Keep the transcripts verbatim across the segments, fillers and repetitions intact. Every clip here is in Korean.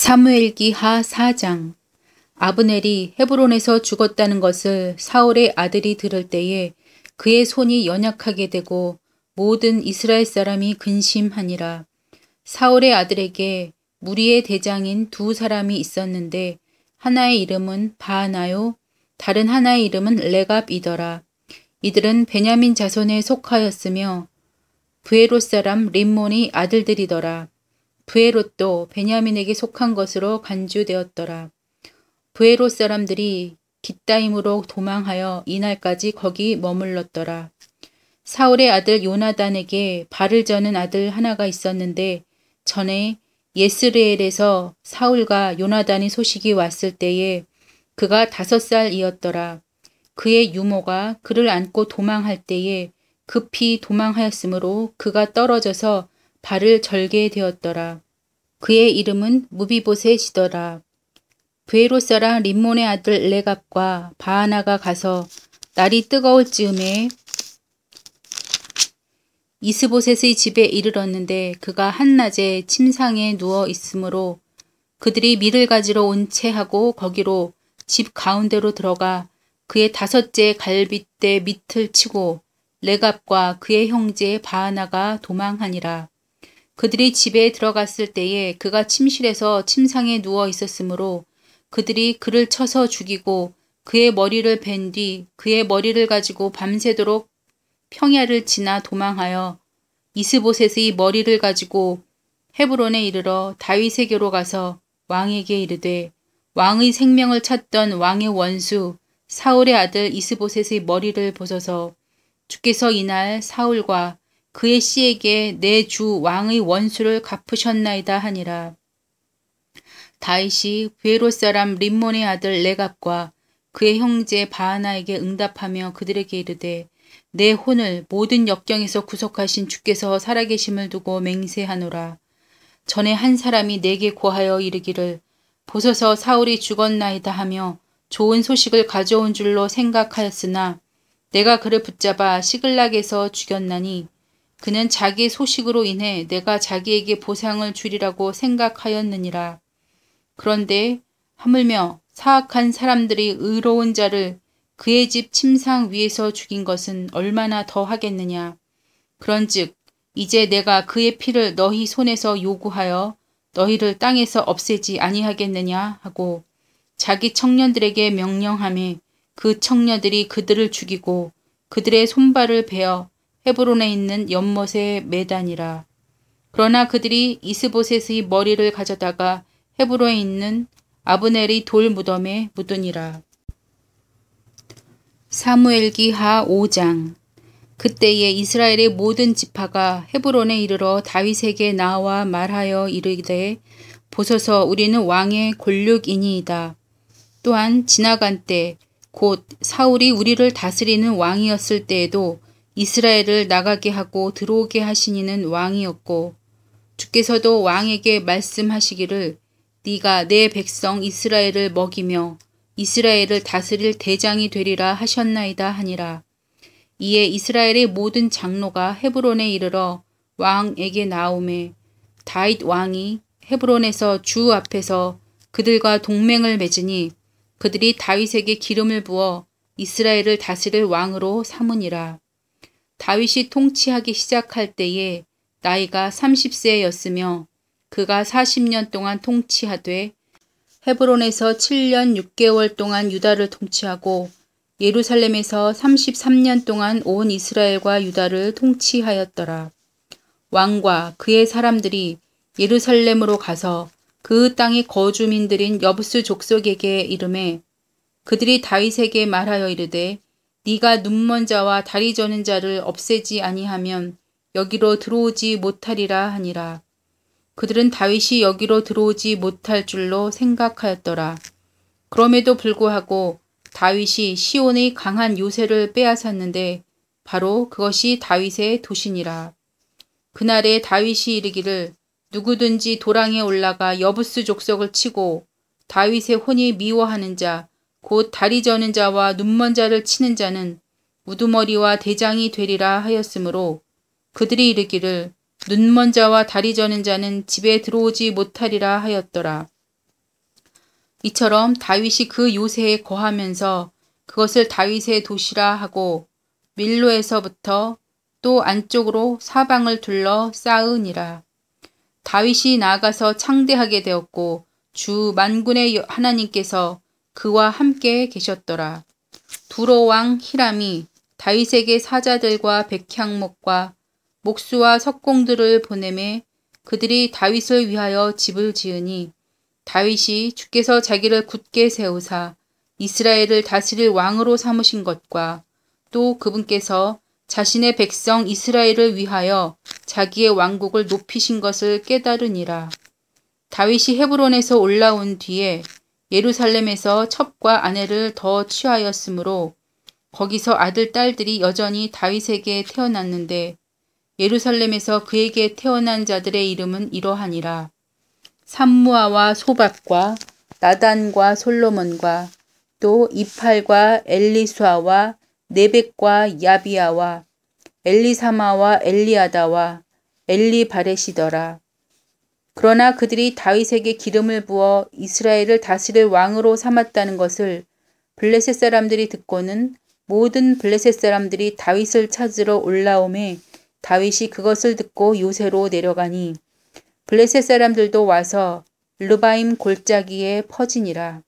사무엘기 하 사 장. 아브넬이 헤브론에서 죽었다는 것을 사울의 아들이 들을 때에 그의 손이 연약하게 되고 모든 이스라엘 사람이 근심하니라. 사울의 아들에게 무리의 대장인 두 사람이 있었는데 하나의 이름은 바하나요, 다른 하나의 이름은 레갑이더라. 이들은 베냐민 자손에 속하였으며 브에롯 사람 림몬의 아들들이더라. 브에롯도 베냐민에게 속한 것으로 간주되었더라. 브에롯 사람들이 깃다임으로 도망하여 이날까지 거기 머물렀더라. 사울의 아들 요나단에게 발을 저는 아들 하나가 있었는데 전에 예스르엘에서 사울과 요나단의 소식이 왔을 때에 그가 다섯 살이었더라. 그의 유모가 그를 안고 도망할 때에 급히 도망하였으므로 그가 떨어져서 발을 절게 되었더라. 그의 이름은 무비보셋이더라. 브에롯 사람 림몬의 아들 레갑과 바하나가 가서 날이 뜨거울 즈음에 이스보셋의 집에 이르렀는데 그가 한낮에 침상에 누워 있으므로 그들이 밀을 가지러 온 채 하고 거기로 집 가운데로 들어가 그의 다섯째 갈빗대 밑을 치고 레갑과 그의 형제 바하나가 도망하니라. 그들이 집에 들어갔을 때에 그가 침실에서 침상에 누워 있었으므로 그들이 그를 쳐서 죽이고 그의 머리를 벤 뒤 그의 머리를 가지고 밤새도록 평야를 지나 도망하여 이스보셋의 머리를 가지고 헤브론에 이르러 다윗에게로 가서 왕에게 이르되 왕의 생명을 찾던 왕의 원수 사울의 아들 이스보셋의 머리를 보소서. 주께서 이날 사울과 그의 씨에게 내 주 왕의 원수를 갚으셨나이다 하니라. 다윗이 브에롯 사람 림몬의 아들 레갑과 그의 형제 바하나에게 응답하며 그들에게 이르되 내 혼을 모든 역경에서 구속하신 주께서 살아계심을 두고 맹세하노라. 전에 한 사람이 내게 고하여 이르기를 보소서 사울이 죽었나이다 하며 좋은 소식을 가져온 줄로 생각하였으나 내가 그를 붙잡아 시글락에서 죽였나니 그는 자기의 소식으로 인해 내가 자기에게 보상을 주리라고 생각하였느니라. 그런데 하물며 사악한 사람들이 의로운 자를 그의 집 침상 위에서 죽인 것은 얼마나 더 하겠느냐. 그런즉 이제 내가 그의 피를 너희 손에서 요구하여 너희를 땅에서 없애지 아니하겠느냐 하고 자기 청년들에게 명령하며 그 청년들이 그들을 죽이고 그들의 손발을 베어 헤브론에 있는 연못에 매다니라. 그러나 그들이 이스보셋의 머리를 가져다가 헤브론에 있는 아브넬의 돌 무덤에 묻으니라. 사무엘기 하 오 장. 그때에 이스라엘의 모든 지파가 헤브론에 이르러 다윗에게 나와 말하여 이르되 보소서 우리는 왕의 권력이니이다. 또한 지나간 때 곧 사울이 우리를 다스리는 왕이었을 때에도 이스라엘을 나가게 하고 들어오게 하신 이는 왕이었고 주께서도 왕에게 말씀하시기를 네가 내 백성 이스라엘을 먹이며 이스라엘을 다스릴 대장이 되리라 하셨나이다 하니라. 이에 이스라엘의 모든 장로가 헤브론에 이르러 왕에게 나오매 다윗 왕이 헤브론에서 주 앞에서 그들과 동맹을 맺으니 그들이 다윗에게 기름을 부어 이스라엘을 다스릴 왕으로 삼으니라. 다윗이 통치하기 시작할 때에 나이가 삼십 세였으며 그가 사십 년 동안 통치하되 헤브론에서 칠 년 육 개월 동안 유다를 통치하고 예루살렘에서 삼십삼 년 동안 온 이스라엘과 유다를 통치하였더라. 왕과 그의 사람들이 예루살렘으로 가서 그 땅의 거주민들인 여부스 족속에게 이르매 그들이 다윗에게 말하여 이르되 네가 눈먼 자와 다리 저는 자를 없애지 아니하면 여기로 들어오지 못하리라 하니라. 그들은 다윗이 여기로 들어오지 못할 줄로 생각하였더라. 그럼에도 불구하고 다윗이 시온의 강한 요새를 빼앗았는데 바로 그것이 다윗의 도시니라. 그날에 다윗이 이르기를 누구든지 도랑에 올라가 여부스 족속을 치고 다윗의 혼이 미워하는 자 곧 다리 저는 자와 눈먼 자를 치는 자는 우두머리와 대장이 되리라 하였으므로 그들이 이르기를 눈먼 자와 다리 저는 자는 집에 들어오지 못하리라 하였더라. 이처럼 다윗이 그 요새에 거하면서 그것을 다윗의 도시라 하고 밀로에서부터 또 안쪽으로 사방을 둘러 쌓으니라. 다윗이 나아가서 창대하게 되었고 주 만군의 하나님께서 그와 함께 계셨더라. 두로 왕 히람이 다윗에게 사자들과 백향목과 목수와 석공들을 보내매 그들이 다윗을 위하여 집을 지으니 다윗이 주께서 자기를 굳게 세우사 이스라엘을 다스릴 왕으로 삼으신 것과 또 그분께서 자신의 백성 이스라엘을 위하여 자기의 왕국을 높이신 것을 깨달으니라. 다윗이 헤브론에서 올라온 뒤에 예루살렘에서 첩과 아내를 더 취하였으므로 거기서 아들, 딸들이 여전히 다윗에게 태어났는데 예루살렘에서 그에게 태어난 자들의 이름은 이러하니라. 삼무아와 소밥과 나단과 솔로몬과 또 이팔과 엘리수아와 네벡과 야비아와 엘리사마와 엘리아다와 엘리바렛이더라. 그러나 그들이 다윗에게 기름을 부어 이스라엘을 다스릴 왕으로 삼았다는 것을 블레셋 사람들이 듣고는 모든 블레셋 사람들이 다윗을 찾으러 올라오매 다윗이 그것을 듣고 요새로 내려가니 블레셋 사람들도 와서 르바임 골짜기에 퍼지니라.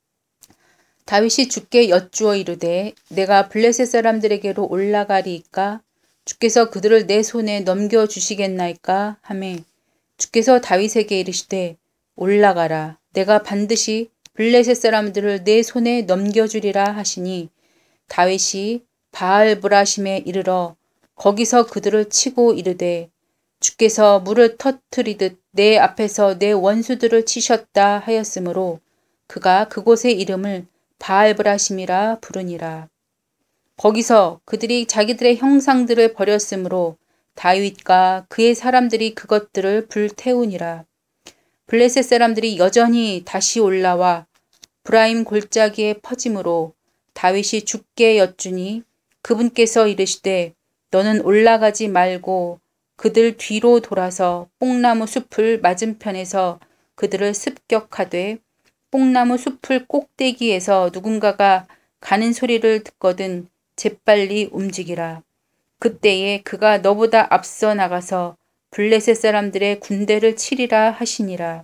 다윗이 주께 여쭈어 이르되 내가 블레셋 사람들에게로 올라가리이까 주께서 그들을 내 손에 넘겨주시겠나이까 하매 주께서 다윗에게 이르시되 올라가라 내가 반드시 블레셋 사람들을 내 손에 넘겨주리라 하시니 다윗이 바알브라심에 이르러 거기서 그들을 치고 이르되 주께서 물을 터뜨리듯 내 앞에서 내 원수들을 치셨다 하였으므로 그가 그곳의 이름을 바알브라심이라 부르니라. 거기서 그들이 자기들의 형상들을 버렸으므로 다윗과 그의 사람들이 그것들을 불태우니라. 블레셋 사람들이 여전히 다시 올라와 브라임 골짜기에 퍼짐으로 다윗이 주께 여쭈니 그분께서 이르시되 너는 올라가지 말고 그들 뒤로 돌아서 뽕나무 숲을 맞은편에서 그들을 습격하되 뽕나무 숲을 꼭대기에서 누군가가 가는 소리를 듣거든 재빨리 움직이라. 그때에 그가 너보다 앞서 나가서 블레셋 사람들의 군대를 치리라 하시니라.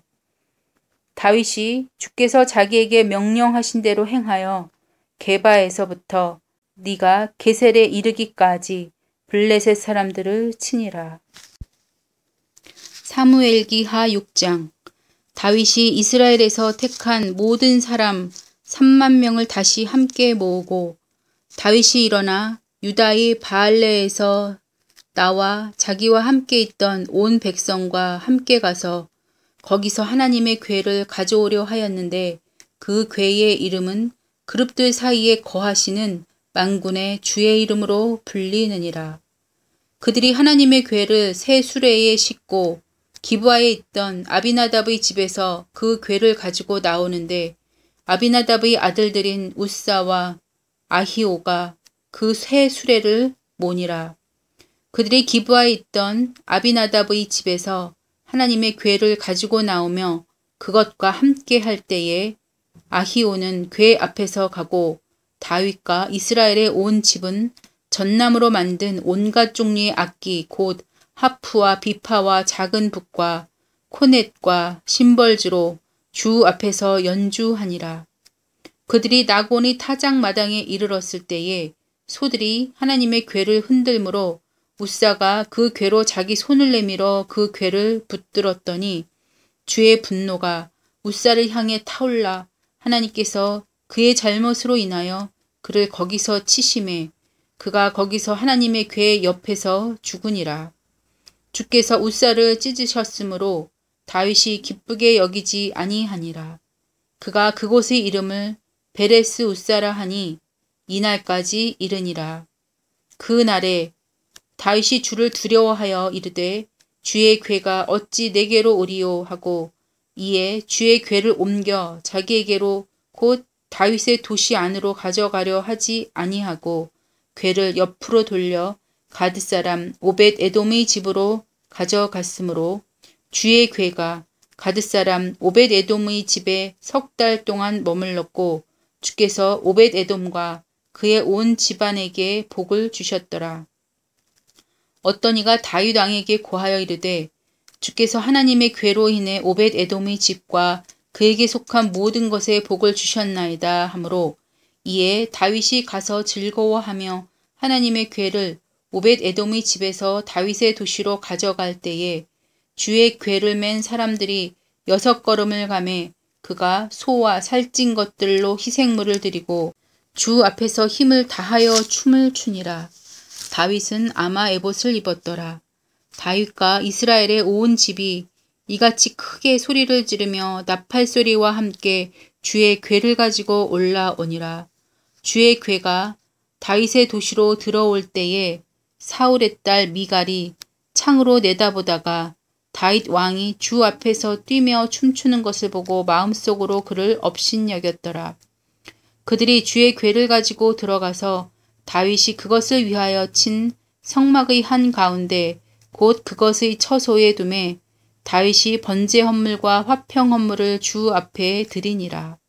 다윗이 주께서 자기에게 명령하신 대로 행하여 게바에서부터 네가 게셀에 이르기까지 블레셋 사람들을 치니라. 사무엘기 하 육 장. 다윗이 이스라엘에서 택한 모든 사람 삼만 명을 다시 함께 모으고 다윗이 일어나 유다의 바알레에서 나와 자기와 함께 있던 온 백성과 함께 가서 거기서 하나님의 궤를 가져오려 하였는데 그 궤의 이름은 그룹들 사이에 거하시는 만군의 주의 이름으로 불리느니라. 그들이 하나님의 궤를 새 수레에 싣고 기브아에 있던 아비나답의 집에서 그 궤를 가지고 나오는데 아비나답의 아들들인 우사와 아히오가 그 새 수레를 모니라. 그들이 기브아에 있던 아비나답의 집에서 하나님의 궤를 가지고 나오며 그것과 함께 할 때에 아히오는 궤 앞에서 가고 다윗과 이스라엘의 온 집은 전나무로 만든 온갖 종류의 악기 곧 하프와 비파와 작은 북과 코넷과 심벌주로 주 앞에서 연주하니라. 그들이 나곤이 타작마당에 이르렀을 때에 소들이 하나님의 궤를 흔들므로 우사가 그 궤로 자기 손을 내밀어 그 궤를 붙들었더니 주의 분노가 우사를 향해 타올라 하나님께서 그의 잘못으로 인하여 그를 거기서 치심해 그가 거기서 하나님의 궤 옆에서 죽으니라. 주께서 우사를 찢으셨으므로 다윗이 기쁘게 여기지 아니하니라. 그가 그곳의 이름을 베레스 우사라 하니 이날까지 이르니라. 그 날에 다윗이 주를 두려워하여 이르되 주의 궤가 어찌 내게로 오리요 하고 이에 주의 궤를 옮겨 자기에게로 곧 다윗의 도시 안으로 가져가려 하지 아니하고 궤를 옆으로 돌려 가드 사람 오벳 에돔의 집으로 가져갔으므로 주의 궤가 가드 사람 오벳 에돔의 집에 석 달 동안 머물렀고 주께서 오벳 에돔과 그의 온 집안에게 복을 주셨더라. 어떤 이가 다윗 왕에게 고하여 이르되 주께서 하나님의 괴로 인해 오벳 에돔의 집과 그에게 속한 모든 것에 복을 주셨나이다 하므로 이에 다윗이 가서 즐거워하며 하나님의 궤를 오벳 에돔의 집에서 다윗의 도시로 가져갈 때에 주의 궤를 맨 사람들이 여섯 걸음을 가매 그가 소와 살찐 것들로 희생물을 드리고 주 앞에서 힘을 다하여 춤을 추니라. 다윗은 아마 에봇을 입었더라. 다윗과 이스라엘의 온 집이 이같이 크게 소리를 지르며 나팔 소리와 함께 주의 궤를 가지고 올라오니라. 주의 궤가 다윗의 도시로 들어올 때에 사울의 딸 미갈이 창으로 내다보다가 다윗 왕이 주 앞에서 뛰며 춤추는 것을 보고 마음속으로 그를 업신여겼더라. 그들이 주의 궤를 가지고 들어가서 다윗이 그것을 위하여 친 성막의 한 가운데 곧 그것의 처소에 두매 다윗이 번제 헌물과 화평 헌물을 주 앞에 드리니라.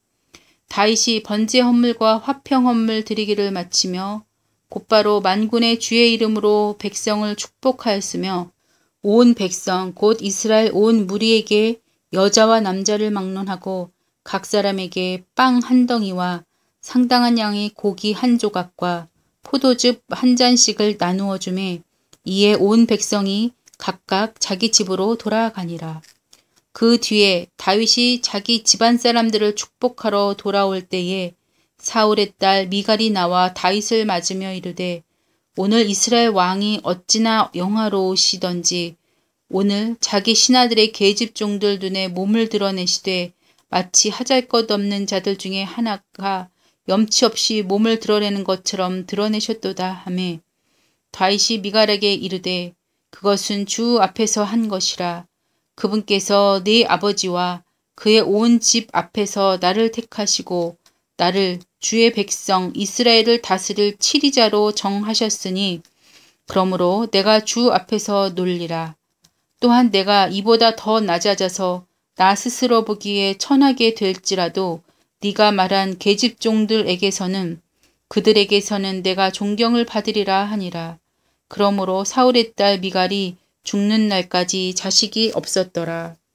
다윗이 번제 헌물과 화평 헌물 드리기를 마치며 곧바로 만군의 주의 이름으로 백성을 축복하였으며 온 백성 곧 이스라엘 온 무리에게 여자와 남자를 막론하고 각 사람에게 빵 한 덩이와 상당한 양의 고기 한 조각과 포도즙 한 잔씩을 나누어 주매 이에 온 백성이 각각 자기 집으로 돌아가니라. 그 뒤에 다윗이 자기 집안 사람들을 축복하러 돌아올 때에 사울의 딸 미갈이 나와 다윗을 맞으며 이르되 오늘 이스라엘 왕이 어찌나 영화로우시던지 오늘 자기 신하들의 계집종들 눈에 몸을 드러내시되 마치 하잘것없는 자들 중에 하나가 염치 없이 몸을 드러내는 것처럼 드러내셨도다 하매 다윗이 미갈에게 이르되 그것은 주 앞에서 한 것이라. 그분께서 네 아버지와 그의 온 집 앞에서 나를 택하시고 나를 주의 백성 이스라엘을 다스릴 치리자로 정하셨으니 그러므로 내가 주 앞에서 놀리라. 또한 내가 이보다 더 낮아져서 나 스스로 보기에 천하게 될지라도 네가 말한 계집종들에게서는 그들에게서는 내가 존경을 받으리라 하니라. 그러므로 사울의 딸 미갈이 죽는 날까지 자식이 없었더라.